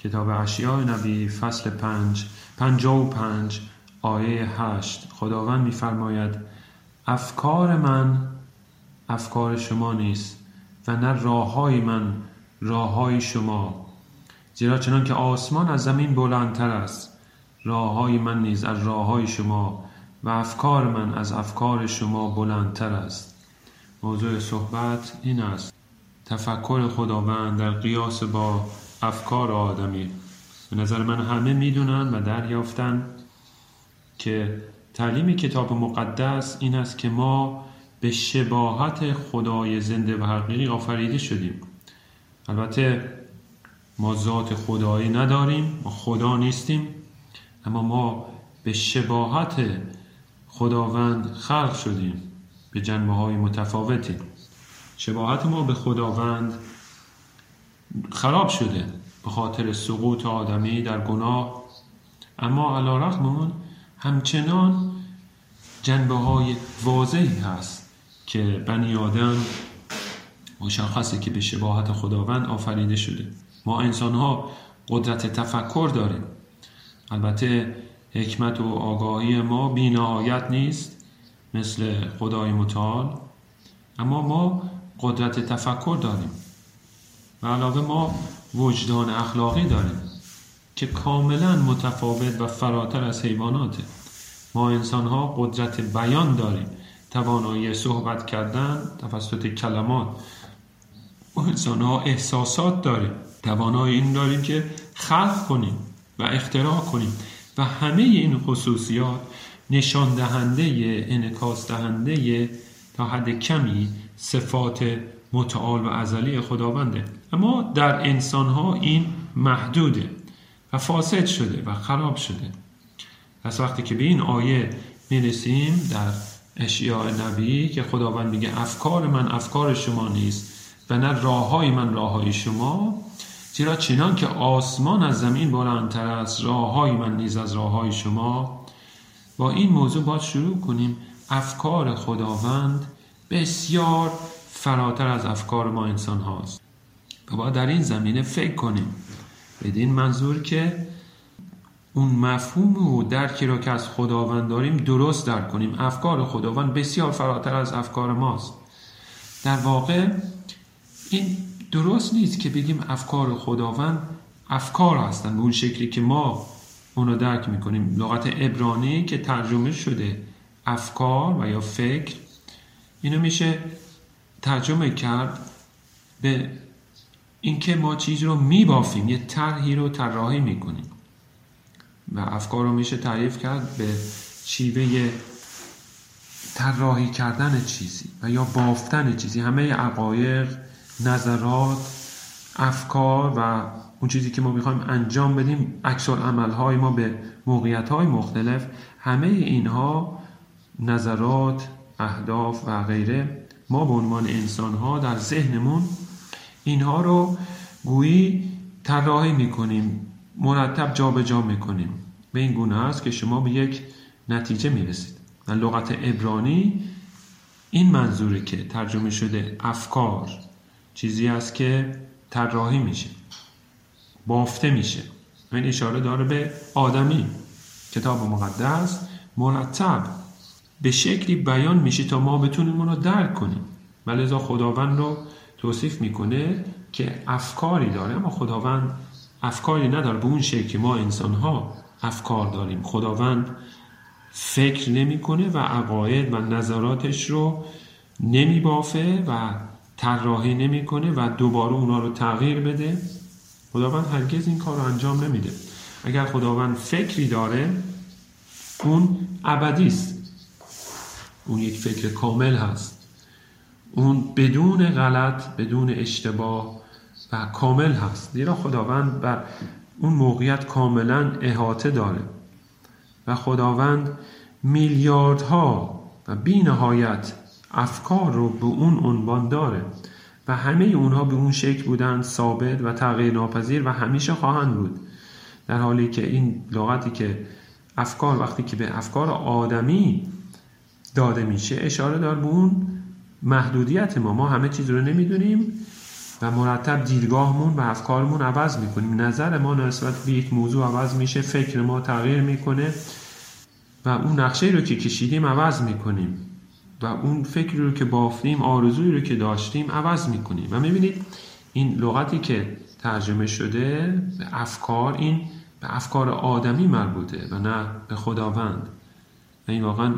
کتاب اشعیا نبی فصل 55 آیه 8 خداوند می‌فرماید افکار من افکار شما نیست و نه راه‌های من راه‌های شما، زیرا چنان که آسمان از زمین بلندتر است راه‌های من نیز از راه‌های شما و افکار من از افکار شما بلندتر است. موضوع صحبت این است: تفکر خداوند در قیاس با افکار آدمی. به نظر من همه میدونن و دریافتن که تعلیم کتاب مقدس این است که ما به شباهت خدای زنده و حقیقی آفریده شدیم. البته ما ذات خدایی نداریم، ما خدا نیستیم، اما ما به شباهت خداوند خلق شدیم به جنبه‌های متفاوتی. شباهت ما به خداوند خراب شده به خاطر سقوط آدمی در گناه، اما علی رغم اون همچنان جنبه‌های واضحی هست که بنی آدم مشخصه که به شباهت خداوند آفریده شده. ما انسان‌ها قدرت تفکر داریم. البته حکمت و آگاهی ما بی‌نهایت نیست مثل خدای متعال، اما ما قدرت تفکر داریم و علاوه ما وجدان اخلاقی داریم که کاملا متفاوت و فراتر از حیواناته. ما انسان‌ها قدرت بیان داریم، توانایی صحبت کردن توسط کلمات. ما انسان‌ها احساسات داریم، توانایی این داریم که خلق کنیم و اختراع کنیم و همه این خصوصیات نشان دهنده، انعکاس دهنده تا حد کمی صفات متعال و ازلی خداونده. اما در انسان‌ها این محدوده و فاسد شده و خراب شده. پس وقتی که به این آیه میرسیم در اشعیا نبی که خداوند میگه افکار من افکار شما نیست و نه راه‌های من راه‌های شما، زیرا چنان که آسمان از زمین بلندتر است راه‌های من نیز از راه‌های شما، با این موضوع باید شروع کنیم. افکار خداوند بسیار فراتر از افکار ما انسان هاست و باید در این زمینه فکر کنیم بدین منظور که اون مفهوم و درکی را که از خداوند داریم درست درک کنیم. افکار خداوند بسیار فراتر از افکار ماست. در واقع این درست نیست که بگیم افکار خداوند افکار هستن به اون شکلی که ما اونو درک میکنیم. لغت عبرانی که ترجمه شده افکار و یا فکر، اینو میشه ترجمه کرد به اینکه ما چیز رو میبافیم، یه طرحی رو طراحی میکنیم و افکار رو میشه تعریف کرد به شیوه طراحی کردن چیزی و یا بافتن چیزی. همه عقاید، نظرات، افکار و اون چیزی که ما میخوایم انجام بدیم، عکس العمل‌های ما به موقعیت‌های مختلف، همه اینها نظرات، اهداف و غیره، ما به عنوان انسان‌ها در ذهنمون اینها رو گویی طراحی میکنیم، مرتب جابجا میکنیم. به این گونه است که شما به یک نتیجه میرسید. در لغت عبرانی این منظوره که ترجمه شده افکار چیزی است که طراحی میشه، بافته میشه. این اشاره داره به آدمی. کتاب مقدس مرتب به شکلی بیان میشه تا ما بتونیم اون رو درک کنیم. لذا خداوند رو توصیف میکنه که افکاری داره، اما خداوند افکاری نداره به اون شکل که ما انسان‌ها افکار داریم. خداوند فکر نمیکنه و عقاید و نظراتش رو نمیبافه و طراحی نمیکنه و دوباره اونا رو تغییر بده. خداوند هرگز این کار رو انجام نمیده. اگر خداوند فکری داره اون ابدی است، اون یک فکر کامل هست، اون بدون غلط، بدون اشتباه و کامل هست. زیرا خداوند بر اون موقعیت کاملا احاطه داره و خداوند میلیاردها و بی نهایت افکار رو به اون عنوان داره و همه اونها به اون شکل بودن، ثابت و تغییر ناپذیر و همیشه خواهند بود. در حالی که این لغتی که افکار وقتی که به افکار آدمی داده میشه اشاره داره به اون محدودیت ما همه چیز رو نمیدونیم و مرتب دیدگاهمون و افکارمون عوض میکنیم. نظر ما نسبت به یک موضوع عوض میشه، فکر ما تغییر میکنه و اون نقشه رو که کشیدیم عوض میکنیم و اون فکری رو که بافتیم، آرزویی رو که داشتیم عوض میکنیم. و میبینید این لغتی که ترجمه شده به افکار، این به افکار آدمی مربوطه و نه به خداوند. و این واقعا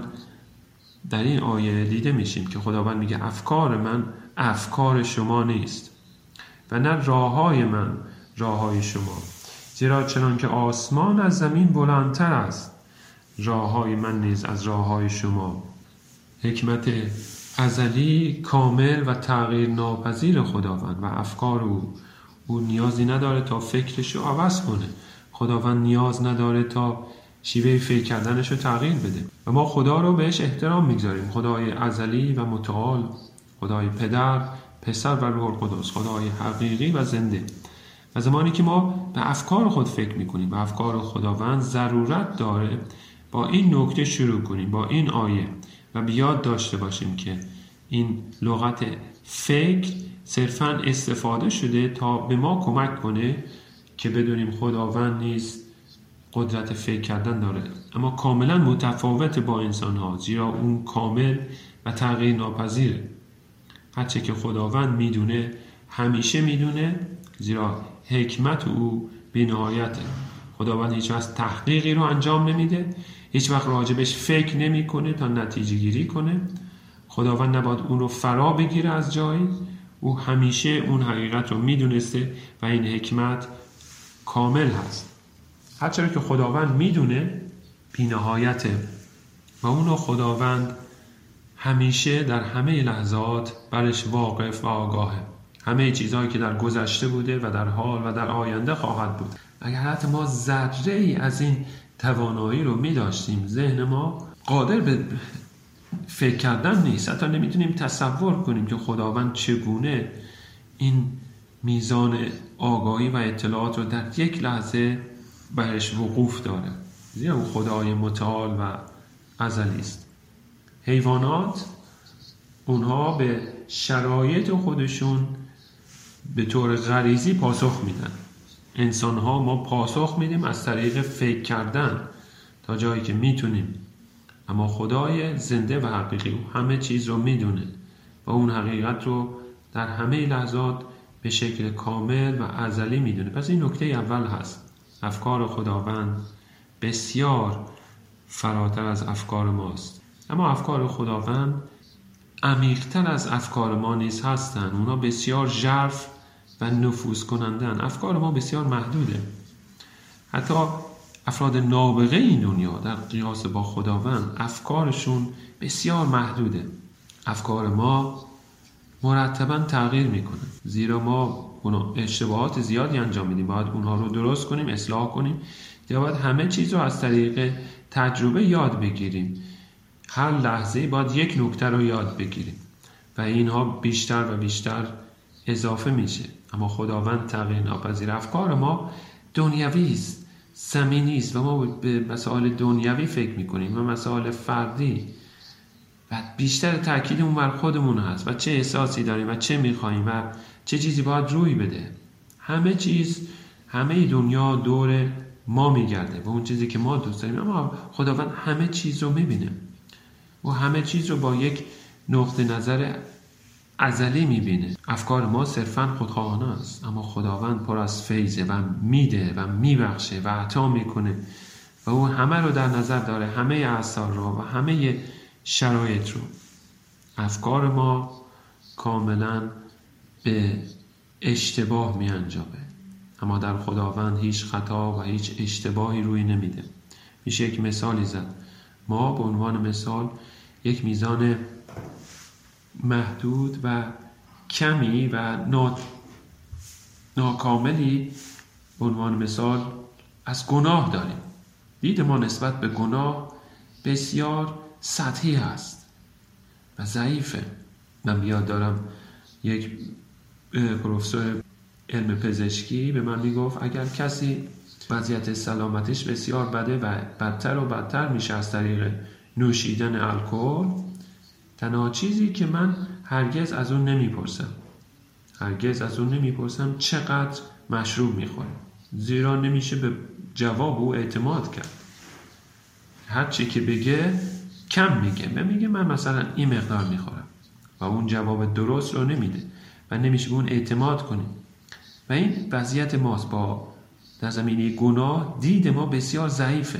در این آیه دیده میشیم که خداوند میگه افکار من افکار شما نیست و نه راههای من راههای شما، زیرا چنان که آسمان از زمین بلندتر است راههای من نیز از راههای شما. حکمت ازلی، کامل و تغییر ناپذیر خداوند و افکار او نیازی نداره تا فکرش رو عوض کنه. خداوند نیاز نداره تا شیوه فکر کردنش رو تغییر بده و ما خدا رو بهش احترام میگذاریم. خدای ازلی و متعال، خدای پدر، پسر و روح القدس، خدای حقیقی و زنده. و زمانی که ما به افکار خود فکر میکنیم، به افکار خداوند، ضرورت داره با این نکته شروع کنیم، با این آیه، و بیاد داشته باشیم که این لغت فکر صرفاً استفاده شده تا به ما کمک کنه که بدونیم خداوند نیز قدرت فکر کردن داره، اما کاملا متفاوت با انسان ها، زیرا اون کامل و تغییر ناپذیره. هرچه که خداوند میدونه همیشه میدونه، زیرا حکمت او بی‌نهایته. خداوند هیچ وقت تحقیقی رو انجام نمیده، هیچ وقت راجبش فکر نمی کنه تا نتیجه گیری کنه. خداوند نباید اون رو فرا بگیره از جایی، او همیشه اون حقیقت رو میدونسته و این حکمت کامل هست. هرچرا که خداوند میدونه بی‌نهایته و اون رو خداوند همیشه در همه لحظات برش واقف و آگاهه. همه چیزهایی که در گذشته بوده و در حال و در آینده خواهد بود. اگر حتی ما ذره ای از این توانایی رو می داشتیم، ذهن ما قادر به فکر کردن نیست. حتی نمیتونیم تصور کنیم که خداوند چگونه این میزان آگاهی و اطلاعات رو در یک لحظه برش وقوف داره، زیرا او خدای متعال و ازلی است. حیوانات اونها به شرایط خودشون به طور غریزی پاسخ میدن. انسان ها ما پاسخ میدیم از طریق فکر کردن تا جایی که میتونیم، اما خدای زنده و حقیقی او همه چیز رو میدونه و اون حقیقت رو در همه لحظات به شکل کامل و ازلی میدونه. پس این نکته اول هست. افکار خداوند بسیار فراتر از افکار ماست، اما افکار خداوند عمیق‌تر از افکار ما نیز هستند. اونا بسیار ژرف و نفوذ کنندن. افکار ما بسیار محدوده. حتی افراد نابغه این دنیا در قیاس با خداوند افکارشون بسیار محدوده. افکار ما مرتباً تغییر میکنه، زیرا ما اشتباهات زیادی انجام میدیم. باید اونها رو درست کنیم، اصلاح کنیم، یا باید همه چیز رو از طریق تجربه یاد بگیریم. هر لحظه باید یک نکته رو یاد بگیریم و اینها بیشتر و بیشتر اضافه میشه. اما خداوند تغییر ناپذیر. افکار ما دنیوی است، زمینی است و ما به مسائل دنیوی فکر میکنیم و مسائل فردی و بیشتر تأکیدمون بر خودمون هست و چه احساسی داریم و چه میخواییم و چه چیزی باید روی بده. همه چیز، همه دنیا دور ما میگرده و اون چیزی که ما دوست داریم، اما خداوند همه چیز رو میبینه و همه چیز رو با یک نقطه نظر ازلی میبینه. افکار ما صرفاً خودخواهانه است، اما خداوند پر از فیضه و میده و میبخشه و عطا میکنه و او همه رو در نظر داره، همه اعصار رو و همه شرایط رو. افکار ما کاملاً به اشتباه می انجامه، اما در خداوند هیچ خطا و هیچ اشتباهی روی نمیده. میشه یک مثالی زد. ما به عنوان مثال یک میزان محدود و کمی و ناکاملی به عنوان مثال از گناه داریم. دید ما نسبت به گناه بسیار سطحی هست و ضعیفه. من یاد دارم یک پروفسور علم پزشکی به من میگفت اگر کسی وضعیت سلامتیش بسیار بده و بدتر و بدتر میشه از طریق نوشیدن الکل، تنها چیزی که من هرگز از اون نمیپرسم هرگز از اون نمیپرسم چقدر مشروب میخوره، زیرا نمیشه به جواب او اعتماد کرد. هر چی که بگه کم میگه، میگه من مثلا این مقدار میخورم و اون جواب درست رو نمیده و نمیشه به اون اعتماد کنیم. و این وضعیت ماست. با در زمینه گناه دید ما بسیار ضعیفه،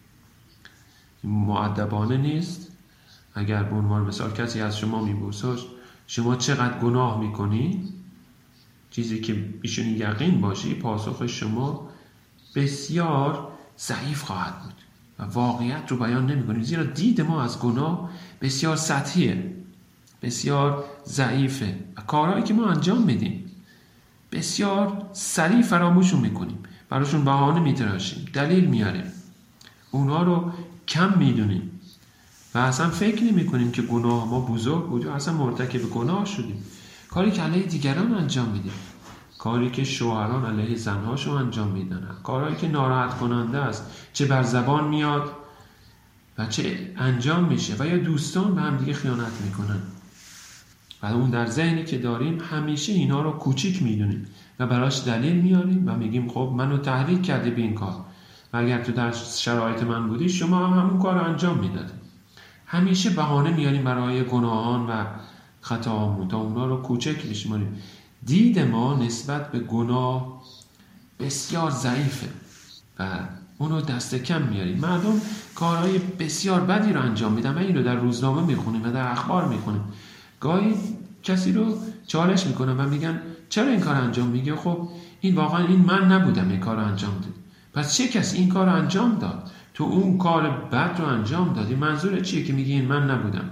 مؤدبانه نیست. اگر به عنوان مثال کسی از شما میپرسه شما چقدر گناه میکنی، چیزی که ایشون یقین باشی پاسخ شما بسیار ضعیف خواهد بود و واقعیت رو بیان نمی‌کنیم، زیرا دید ما از گناه بسیار سطحیه، بسیار ضعیفه و کارهایی که ما انجام میدیم بسیار سریع فراموشون میکنیم، براشون بهانه میتراشیم، دلیل میاریم، اونها رو کم میدونیم و اصلا فکر نمیکنیم که گناه ما بزرگ بود یا اصلا مرتکب گناه شدیم. کاری که علیه دیگران انجام میدیم، کاری که شوهران علیه زنهاشون انجام میدن، کارهایی که ناراحت کننده است، چه بر زبان میاد و چه انجام میشه، و یا دوستان به هم دیگه خیانت میکنن و اون در ذهنی که داریم همیشه اینا رو کوچیک میدونیم و براش دلیل میاریم و میگیم خب منو تحریک کردی به این کار و اگر تو در شرایط من بودی شما هم همون کار رو انجام میدادی. همیشه بهانه میاریم برای گناهان و خطاهامون تا اونا رو کوچک میشماریم. دید ما نسبت به گناه بسیار ضعیفه و اونو دست کم میاریم. مردم کارهای بسیار بدی رو انجام میدن و این رو در روزنامه میخونیم و در اخبار میخونیم. گاهی کسی رو چالش میکنن و میگن چرا این کار انجام میگه؟ خب این واقعا این من نبودم این کار رو انجام داد. پس چه کسی این کار رو انجام داد؟ تو اون کار بد رو انجام دادی. منظور چیه که میگی این من نبودم؟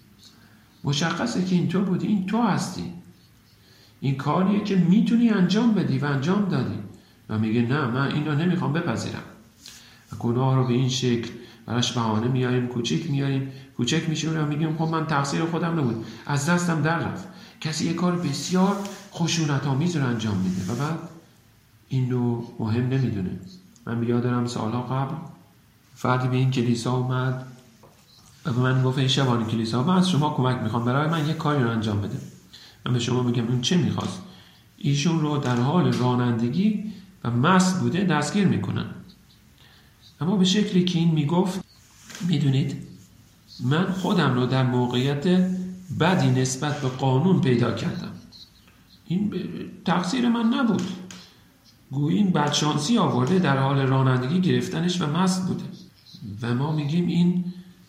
مشخصه که این تو بودی، این تو هستی. این کاریه که میتونی انجام بدی و انجام دادی و میگه نه من این رو نمیخوام بپذیرم و گناه رو به این شکل براش بهانه میاریم، کوچک میشه و میگیم خب من تقصیر خودم نبود، از دستم در رفت. کسی یه کار بسیار خشونت آمیز رو انجام میده و بعد این رو مهم نمیدونه. من یادم سالها قبل فردی به این کلیسا اومد و به من گفت ای شبان کلیسا من از شما کمک میخوام، برای من یه کاری رو انجام بده. من به شما میگم اون چه میخواست؟ ایشون رو در حال رانندگی و مست بوده دستگیر میکنن. اما به شکلی که این میگفت میدونید من خودم رو در موقعیت بدی نسبت به قانون پیدا کردم. این تقصیر من نبود. گویی این بدشانسی آورده در حال رانندگی گرفتنش و مست بوده و ما میگیم این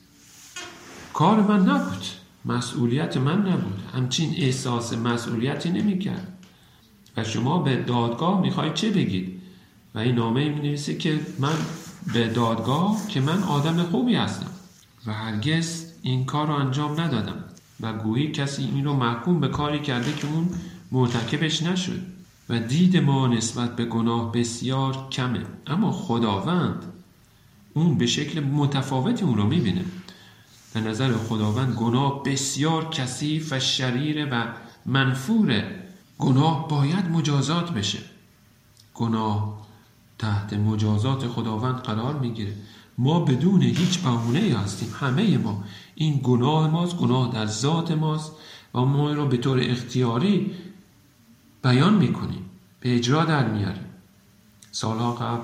کار من نبود، مسئولیت من نبود. همچین احساس مسئولیتی نمی‌کرد. و شما به دادگاه میخواید چه بگید؟ و این نامه می‌نویسه که من به دادگاه که من آدم خوبی هستم و هرگز این کار رو انجام ندادم و گویی کسی این رو محکوم به کاری کرده که اون مرتکبش نشد. و دید ما نسبت به گناه بسیار کمه، اما خداوند اون به شکل متفاوتی اون رو میبینه. در نظر خداوند گناه بسیار کثیف و شریره و منفوره. گناه باید مجازات بشه. گناه تحت مجازات خداوند قرار میگیره. ما بدون هیچ بهونه‌ای هستیم، همه ما. این گناه ماست، گناه در ذات ماست و ما رو به طور اختیاری بیان میکنیم، به اجرا در میاریم. سالها قبل،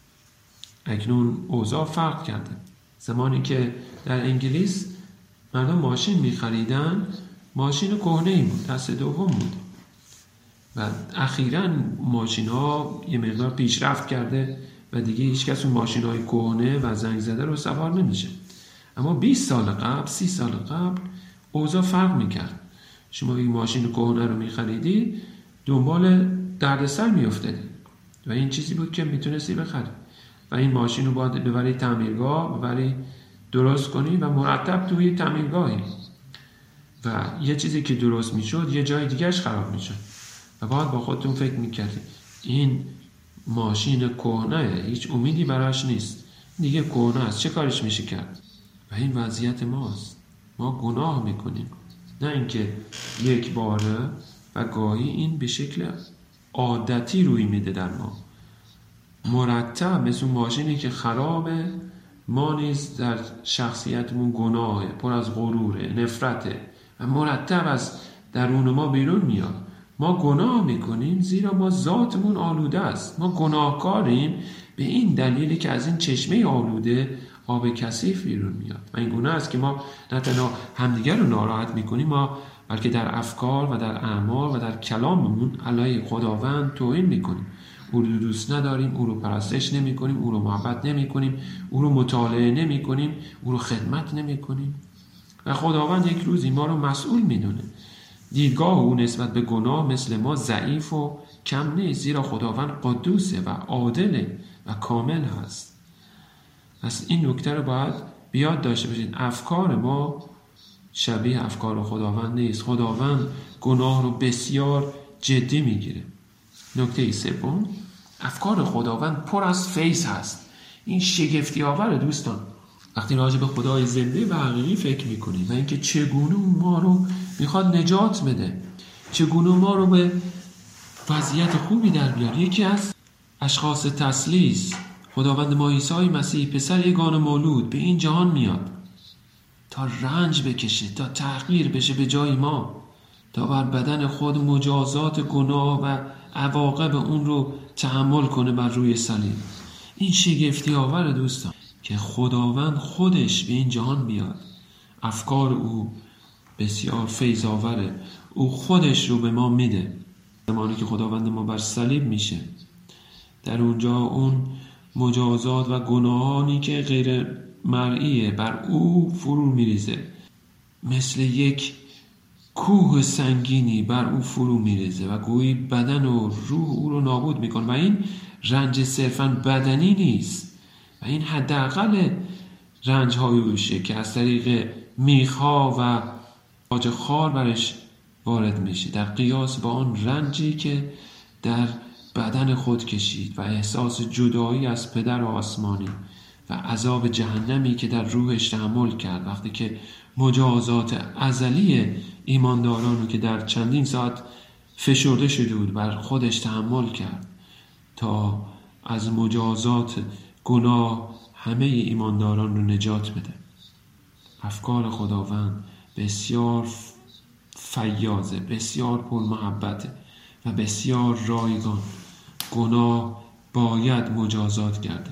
اکنون اوضاع فرق کرده. زمانی که در انگلیس مردم ماشین میخریدن، ماشین کهنه‌ای بود، دست دوم بود و اخیراً ماشین ها یه مقدار پیشرفت کرده و دیگه هیچ کس اون ماشین های کهنه و زنگ زده رو سوار نمیشه. اما 20 سال قبل، 30 سال قبل اوضاع فرق میکرد. شما این ماشین کهنه رو میخریدی دنبال دردسر میافتادی و این چیزی بود که میتونستی بخری و این ماشین رو باید ببری تعمیرگاه، ببری درست کنی و مرتب توی تعمیرگاهی و یه چیزی که درست میشد یه جای دیگهش خراب میشد و باید با خودتون فکر میکردی این ماشین کهنه، هیچ امیدی براش نیست، دیگه کهنه است، چه کارش میشه کرد؟ و این وضعیت ماست. ما گناه میکنیم، نه اینکه یک باره و گاهی این به شکل عادتی روی میده در ما، مرتب، مثل ماشینی که خرابه. ما نیز در شخصیتمون گناهه، پر از غروره، نفرته و مرتب از درون ما بیرون میاد. ما گناه میکنیم زیرا ما ذاتمون آلوده است. ما گناهکاریم به این دلیلی که از این چشمه آلوده آب کثیف بیرون میاد. و این گونه است که ما نه تنها همدیگر رو ناراحت میکنیم، ما بلکه در افکار و در اعمال و در کلاممون علیه خداوند توهین میکنیم. او رو دوست نداریم، او رو پرستش نمی کنیم، او رو محبت نمی کنیم، او رو مطالعه نمی کنیم، او رو خدمت نمی کنیم. و خداوند یک روزی ما رو مسئول میدونه. دیدگاه او نسبت به گناه مثل ما ضعیف و کم نیست، زیرا خداوند قدوسه و عادله و کامل هست. پس این نکته رو باید بیاد داشته باشید. افکار ما شبیه افکار خداوند نیست. خداوند گناه رو بسیار جدی میگیره. نکته سوم، افکار خداوند پر از فیض هست. این شگفتی آوره دوستان. وقتی راجع به خدای زنده و حقیقی فکر میکنیم و اینکه چگونه ما رو میخواد نجات بده، چگونه ما رو به وضعیت خوبی در بیاره. یکی از اشخاص تثلیث خداوند ما عیسی مسیح پسر یگانه مولود به این جهان میاد تا رنج بکشه، تا تحقیر بشه به جای ما، تا بر بدن خود مجازات گناه و عواقب اون رو تحمل کنه بر روی صلیب. این شگفتی آور دوستان که خداوند خودش به این جهان بیاد. افکار او بسیار فیض آوره. او خودش رو به ما میده. زمانی که خداوند ما بر صلیب میشه، در اونجا اون مجازات و گناهانی که غیر مرئیه بر او فرو میریزه، مثل یک کوه سنگینی بر او فرو میریزه و گویی بدن و روح او رو نابود میکنه. و این رنج صرفاً بدنی نیست، و این حداقل رنج های اوشه که از طریق میخها و تاج خار برش وارد میشه، در قیاس با آن رنجی که در بدن خود کشید و احساس جدایی از پدر آسمانی و عذاب جهنمی که در روحش تحمل کرد وقتی که مجازات ازلی ایمانداران رو که در چندین ساعت فشرده شده بود بر خودش تحمل کرد تا از مجازات گناه همه ایمانداران رو نجات بده. افکار خداوند بسیار فیاضه، بسیار پرمحبته و بسیار رایگان. گناه باید مجازات کرده.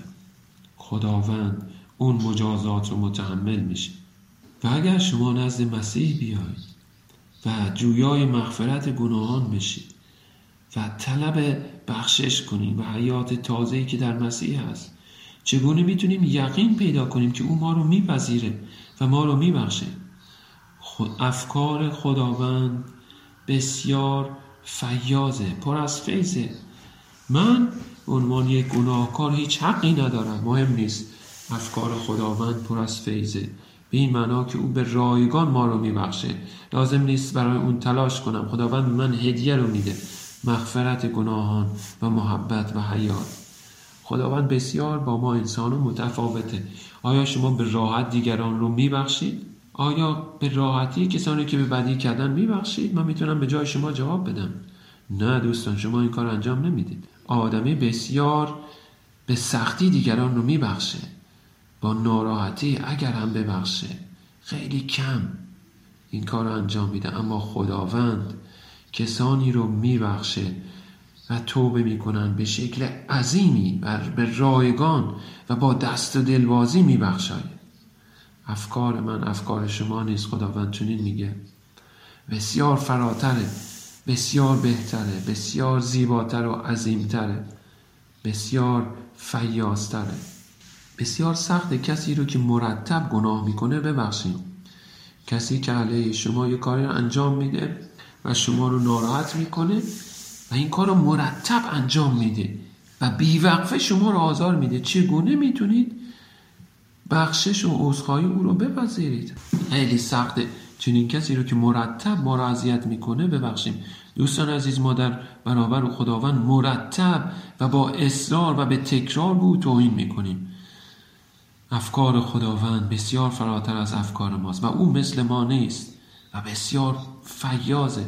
خداوند اون مجازات رو متحمل میشه. و اگر شما نزد مسیح بیایید و جویای مغفرت گناهان بشید و طلب بخشش کنیم و حیات تازه‌ای که در مسیح هست، چگونه میتونیم یقین پیدا کنیم که او ما رو میپذیره و ما رو میبخشه؟ افکار خداوند بسیار فیاضه، پر از فیضه. من به عنوان یک گناهکار هیچ حقی ندارم، مهم نیست. افکار خداوند پر از فیضه، به این معنا که او به رایگان ما رو میبخشه. لازم نیست برای اون تلاش کنم. خداوند من هدیه رو میده، مغفرت گناهان و محبت و حیات. خداوند بسیار با ما انسانو متفاوته. آیا شما به راحت دیگران رو میبخشید؟ آیا به راحتی کسانی که به بدی کردن میبخشید؟ من میتونم به جای شما جواب بدم نه دوستان، شما این کار انجام نمیدید. آدمی بسیار به سختی دیگران رو میبخشه، با ناراحتی اگر هم ببخشه خیلی کم این کار رو انجام میده. اما خداوند کسانی رو میبخشه و توبه میکنن به شکل عظیمی و به رایگان و با دست و دلبازی میبخشاید. افکار من افکار شما نیست. خداوند چنین میگه. بسیار فراتره، بسیار بهتره، بسیار زیباتر و عظیمتره، بسیار فیاضتره. بسیار سخته کسی رو که مرتب گناه میکنه ببخشیم. کسی که علیه شما یه کاری رو انجام میده و شما رو ناراحت میکنه و این کار رو مرتب انجام میده و بیوقفه شما رو آزار میده، چگونه میتونید بخشش و عذرخواهی او رو بپذیرید؟ خیلی سخته چنین کسی رو که مرتب ما رو اذیت میکنه ببخشیم. دوستان عزیز، ما در برابر خداوند مرتب و با اصرار و به تکرار به او توهین میکنیم. افکار خداوند بسیار فراتر از افکار ماست و او مثل ما نیست و بسیار فیاضه.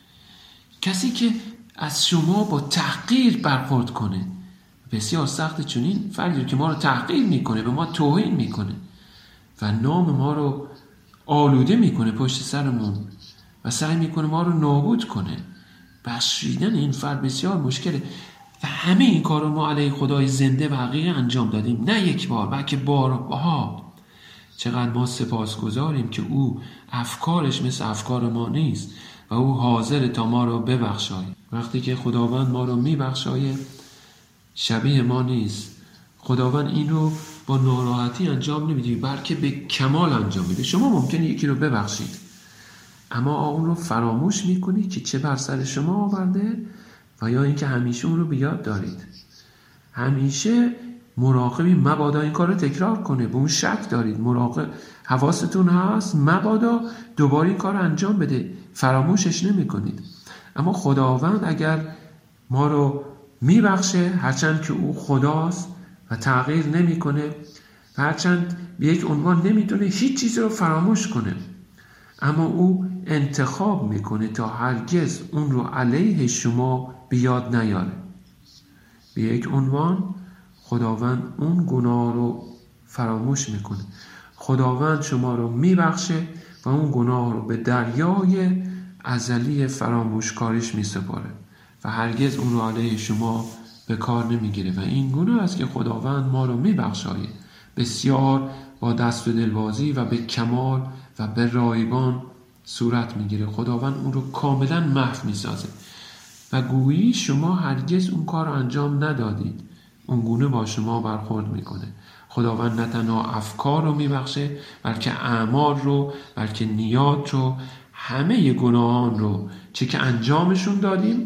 کسی که از شما با تحقیر برخورد کنه بسیار سخته. چنین فردی که ما رو تحقیر میکنه، به ما توهین میکنه و نام ما رو آلوده میکنه پشت سرمون و سعی میکنه ما رو نابود کنه، بخشیدن این فرد بسیار مشکله و همه این کار رو ما علیه خدای زنده و حقیقی انجام دادیم، نه یک بار بلکه بارها. چقدر ما سپاسگزاریم که او افکارش مثل افکار ما نیست و او حاضر تا ما رو ببخشاید. وقتی که خداوند ما رو میبخشاید شبیه ما نیست. خداوند این رو با ناراحتی انجام نمیده بلکه به کمال انجام میده. شما ممکنه یکی رو ببخشید اما اون رو فراموش میکنید که چه بر سر شما آورده و یا اینکه همیشه اون رو به یاد دارید. همیشه مراقبی مبادا این کار رو تکرار کنه، به اون شک دارید، مراقب حواستون هست مبادا دوباره این کار رو انجام بده، فراموشش نمی کنید. اما خداوند اگر ما رو میبخشه، هرچند که او خداست و تغییر نمی کنه و هرچند به یک عنوان نمیتونه هیچ چیز رو فراموش کنه، اما او انتخاب میکنه تا هرگز اون رو علیه شما بیاد نیاره. به یک عنوان خداوند اون گناه رو فراموش میکنه. خداوند شما رو میبخشه و اون گناه رو به دریای ازلی فراموشکاریش میسپاره و هرگز اون رو علیه شما به کار نمیگیره. و این گونه است که خداوند ما رو میبخشاید، بسیار با دست و دلبازی و به کمال و به رایگان صورت میگیره. خداوند اون رو کاملا محو میسازه و گویی شما هرگز اون کار رو انجام ندادید. اون گونه با شما برخورد میکنه. خداوند نه تنها افکار رو میبخشه بلکه اعمال رو، بلکه نیات رو، همه گناهان رو چه که انجامشون دادیم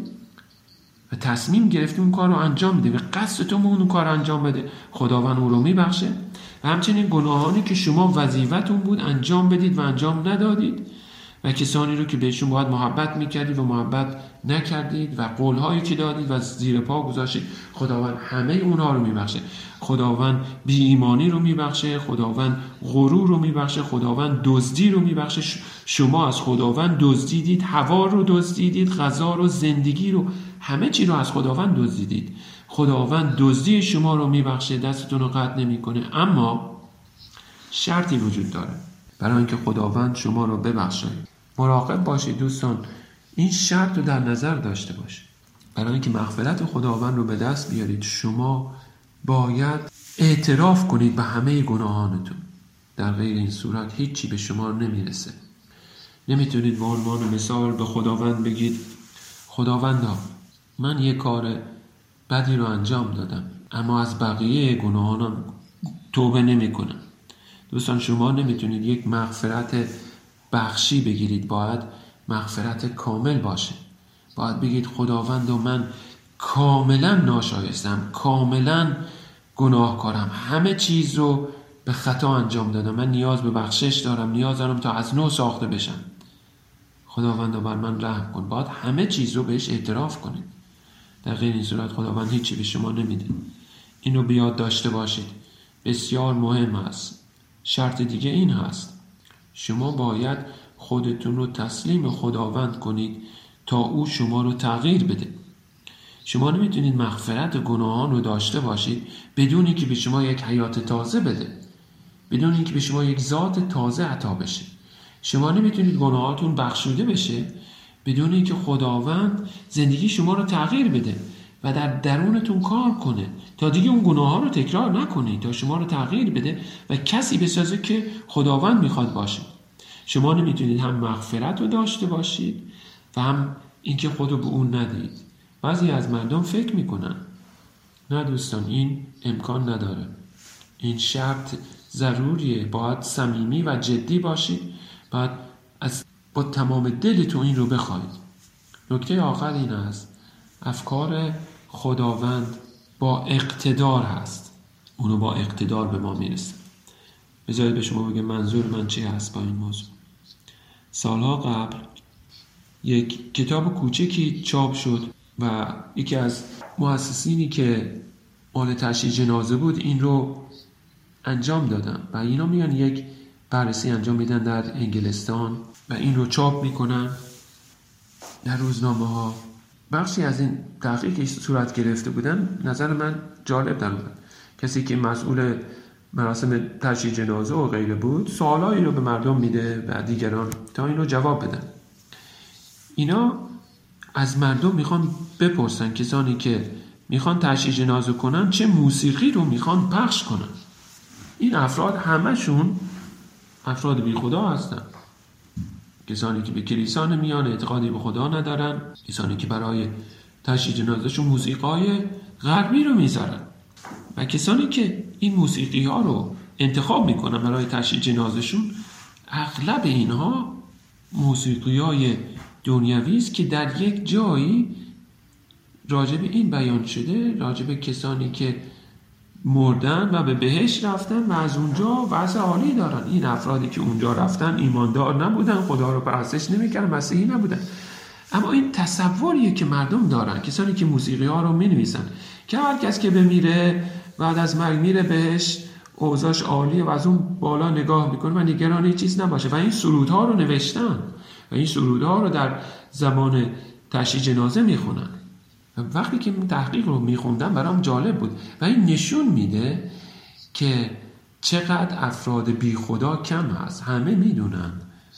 و تصمیم گرفتیم اون کار رو انجام بدیم و قصدتون اون کار رو انجام بده، خداوند اون رو میبخشه. و همچنین گناهانی که شما وظیفتون بود انجام بدید و انجام ندادید و کسانی رو که بهشون باید محبت میکردید و محبت نکردید و قولهایی که دادید و زیر پا گذاشتید، خداوند همه اونها رو میبخشه. خداوند بی ایمانی رو میبخشه، خداوند غرور رو میبخشه، خداوند دزدی رو میبخشه. شما از خداوند دزدیدید، هوا رو دزدیدید، غذا رو، زندگی رو، همه چی رو از خداوند دزدیدید. خداوند دزدی شما رو میبخشه، دستتون رو قطع نمیکنه. اما شرطی وجود داره برای اینکه خداوند شما رو ببخشه. مراقب باشید دوستان، این شرط رو در نظر داشته باشید. برای اینکه مغفرت خداوند رو به دست بیارید شما باید اعتراف کنید به همه گناهانتون. در غیر این صورت هیچی به شما نمیرسه. نمیتونید به عنوان مثال به خداوند بگید خداوندا من یک کار بدی رو انجام دادم اما از بقیه گناهانم توبه نمی کنم. دوستان شما نمیتونید یک مغفرت بخشی بگیرید، باید مغفرت کامل باشه. باید بگید خداوند و من کاملا ناشایستم، کاملا گناهکارم، همه چیز رو به خطا انجام دادم، من نیاز به بخشش دارم، نیاز دارم تا از نو ساخته بشم، خداوند بر من رحم کن. باید همه چیز رو بهش اعتراف کنید. در غیر این صورت خداوند هیچی به شما نمیده. اینو بیاد داشته باشید، بسیار مهم است. شرط دیگه این هست شما باید خودتون رو تسلیم خداوند کنید تا او شما رو تغییر بده. شما نمیتونید مغفرت گناهان رو داشته باشید بدون اینکه به شما یک حیات تازه بده، بدون اینکه به شما یک ذات تازه عطا بشه. شما نمیتونید گناهاتون بخشوده بشه بدون اینکه خداوند زندگی شما رو تغییر بده و در درونتون کار کنه تا دیگه اون گناه ها رو تکرار نکنید، تا شما رو تغییر بده و کسی بسازه که خداوند میخواد باشه. شما نمیتونید هم مغفرت رو داشته باشید و هم اینکه خود رو به اون ندید. بعضی از مردم فکر میکنن نه دوستان، این امکان نداره. این شرط ضروریه، باید صمیمی و جدی باشید، باید با تمام دلتون این رو بخواید. نکته آخر این است افکار خداوند با اقتدار هست، اونو با اقتدار به ما میرسه. بذارید به شما بگم منظور من چی هست با این موضوع. سالها قبل یک کتاب کوچکی چاپ شد و یکی از مؤسسینی که مال تشییع جنازه بود این رو انجام دادن و اینا میان یک بررسی انجام میدن در انگلستان و این رو چاپ میکنن در روزنامه ها. بخشی از این تحقیقی صورت گرفته بودن نظر من جالب در اومد. کسی که مسئول مراسم تشییع جنازه و غیره بود سوالایی رو به مردم میده و دیگران تا این رو جواب بدن. اینا از مردم میخوان بپرسن، کسانی که میخوان تشییع جنازه کنن چه موسیقی رو میخوان پخش کنن. این افراد همشون افراد بی خدا هستن، کسانی که به کلیسا نمیان، اعتقادی به خدا ندارن، کسانی که برای تشییع جنازهشون موسیقای غربی رو میذارن و کسانی که این موسیقی ها رو انتخاب میکنن برای تشییع جنازهشون، اغلب اینها موسیقی های دنیوی است که در یک جایی راجب این بیان شده، راجب کسانی که مردن و به بهشت رفتن و از اونجا وضع عالی دارن. این افرادی که اونجا رفتن ایماندار نبودن، خدا رو پرستش نمیکردن، مسیحی نبودن. اما این تصوریه که مردم دارن، کسانی که موسیقی ها رو مینویسن که هر کس که بمیره بعد از مرگ میره بهشت، اوضاعش عالیه و از اون بالا نگاه میکنه و نگران چیز نباشه. و این سرودها رو نوشتن و این سرودها رو در زمان تشییع جنازه میخونن. وقتی که تحقیق رو میخوندم برام جالب بود و این نشون میده که چقدر افراد بی خدا کم هست. همه میدونن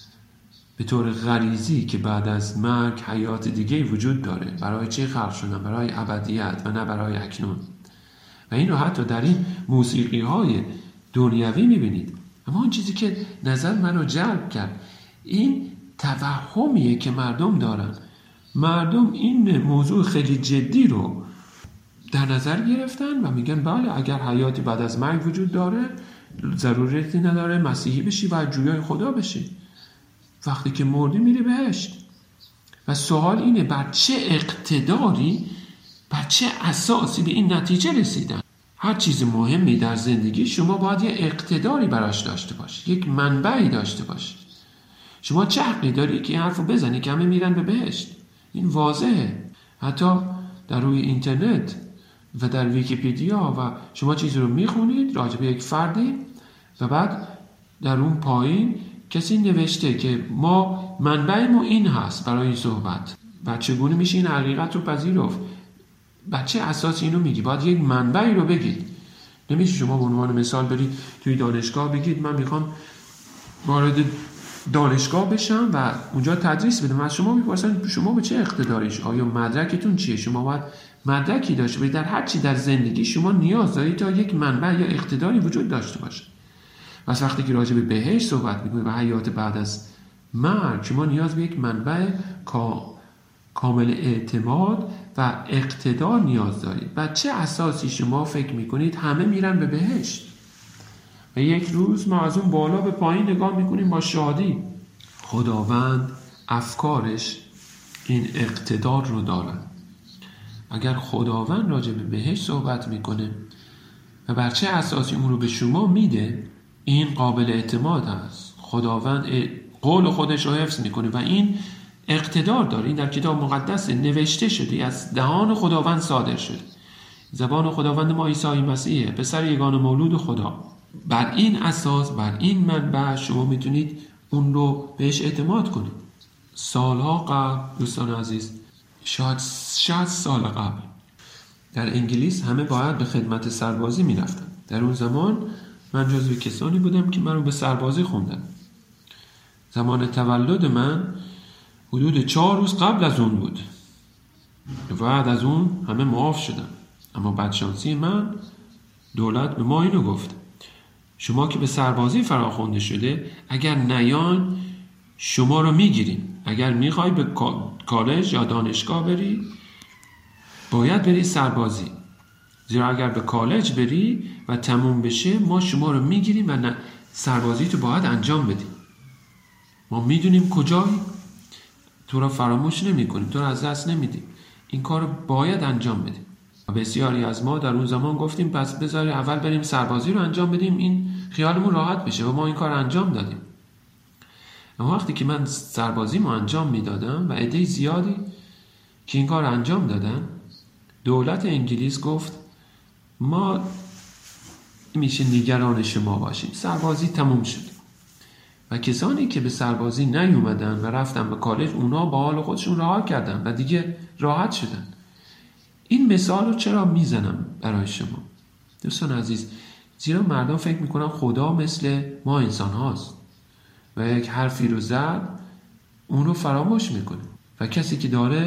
به طور غریزی که بعد از مرگ حیات دیگه وجود داره. برای چه خلق شدن؟ برای ابدیت و نه برای اکنون. و این رو حتی در این موسیقی های دنیوی میبینید. اما اون چیزی که نظر منو جلب کرد این توهمیه که مردم دارن. مردم این موضوع خیلی جدی رو در نظر گرفتن و میگن بله اگر حیاتی بعد از مرگ وجود داره ضرورتی نداره مسیحی بشی و جویای خدا بشی، وقتی که مردی میری بهشت. و سوال اینه بر چه اقتداری، بر چه اساسی به این نتیجه رسیدن؟ هر چیز مهمی در زندگی شما باید یه اقتداری براش داشته باشید، یک منبعی داشته باشید. شما چه حقی داری که این حرفو بزنی که همه میرن به بهشت؟ این واضحه. حتی در روی اینترنت و در ویکی‌پدیا و شما چیزی رو میخونید راجع به یک فردی و بعد در اون پایین کسی نوشته که ما منبعمون این هست برای این صحبت و چگونه میشه این حقیقت رو پذیرفت. بچه اساس اینو میگی، باید یک منبعی رو بگید. نمیشه شما به عنوان مثال برید توی دانشگاه بگید من میخوام وارد دانشگاه بشم و اونجا تدریس بدم. از شما میپرسن شما به چه اقتداریش؟ آیا مدرکتون چیه؟ شما باید مدرکی داشته باشید. در هر چی در زندگی شما نیاز دارید تا یک منبع یا اقتداری وجود داشته باشه. پس وقتی که راجع به بهشت صحبت میکنید و حیات بعد از مرگ، شما نیاز به یک منبع کامل اعتماد و اقتدار نیاز دارید. بر چه اساسی شما فکر میکنید همه میرن به بهشت و یک روز ما از اون بالا به پایین نگاه میکنیم با شادی؟ خداوند افکارش این اقتدار رو دارن. اگر خداوند راجع به بهشت صحبت میکنه و بر چه اساسی اون رو به شما میده، این قابل اعتماد هست. خداوند قول خودش رو حفظ میکنه و این اقتدار داره. این در کتاب مقدس نوشته شده، از دهان خداوند صادر شده. زبان خداوند ما عیسی مسیحه، پسر یگانه مولود خدا. بر این اساس، بر این منبع شما میتونید اون رو بهش اعتماد کنید. سالها قبل دوستان عزیز، شاید 60 سال قبل در انگلیس همه باید به خدمت سربازی میرفتن. در اون زمان من جزو کسانی بودم که من رو به سربازی خوندن. زمان تولد من حدود 4 روز قبل از اون بود. بعد از اون همه معاف شدن. اما بدشانسی من، دولت به ما اینو گفت شما که به سربازی فراخوانده شده، اگر نیان شما رو میگیریم. اگر میخوای به کالج یا دانشگاه بری باید بری سربازی، زیرا اگر به کالج بری و تموم بشه ما شما رو میگیریم و سربازی تو باید انجام بدیم. ما میدونیم کجایی، تو رو فراموش نمی کنیم، تو رو از دست نمیدیم. این کار رو باید انجام بدیم. و بسیاری از ما در اون زمان گفتیم پس بذاری اول بریم سربازی رو انجام بدیم، این خیالمون راحت بشه و ما این کار انجام دادیم. اما وقتی که من سربازی رو انجام میدادم و عده زیادی که این کار انجام دادن، دولت انگلیس گفت ما میشه نگران شما باشیم. سربازی تموم شد و کسانی که به سربازی نیومدن و رفتن به کالج، اونا با حال خودشون رها کردن و دیگه راحت شدن. این مثال رو چرا میزنم برای شما دوستان عزیز؟ زیرا مردم فکر میکنن خدا مثل ما انسان هاست و یک حرفی رو زد اون رو فراموش میکنه و کسی که داره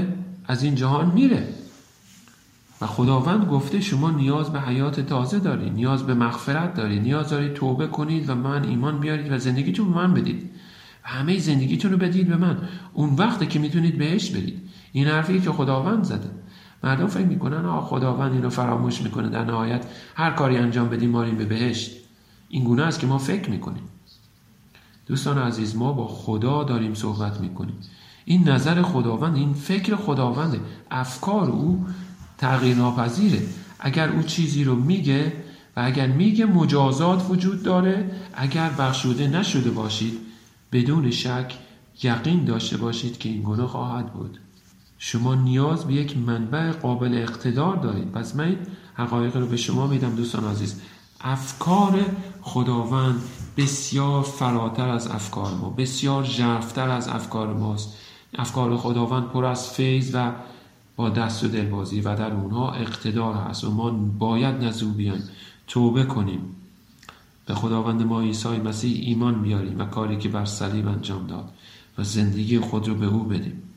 از این جهان میره و خداوند گفته شما نیاز به حیات تازه داری، نیاز به مغفرت داری، نیاز داری توبه کنید و من ایمان بیارید و زندگیتون به من بدید و همه زندگیتون رو بدید به من. اون وقته که میتونید بهش برید. این حرفی که خداوند زده. مردم فکر میکنن خداوند اینو فراموش میکنه، در نهایت هر کاری انجام بدیم ما ریم به بهشت. این گونه است که ما فکر میکنیم. دوستان عزیز، ما با خدا داریم صحبت میکنیم. این نظر خداوند، این فکر خداونده. افکار او تغییر ناپذیره. اگر او چیزی رو میگه و اگر میگه مجازات وجود داره، اگر بخشوده نشده باشید بدون شک یقین داشته باشید که این گونه خواهد بود. شما نیاز به یک منبع قابل اقتدار دارید. پس من این حقایق رو به شما میدم دوستان عزیز. افکار خداوند بسیار فراتر از افکار ما، بسیار ژرف‌تر از افکار ماست. افکار خداوند پر از فیض و با دست و دلبازی و در اونها اقتدار هست و ما باید نزد او بیایم، توبه کنیم، به خداوند ما عیسی مسیح ایمان بیاریم و کاری که بر صلیب انجام داد و زندگی خود رو به او بدیم.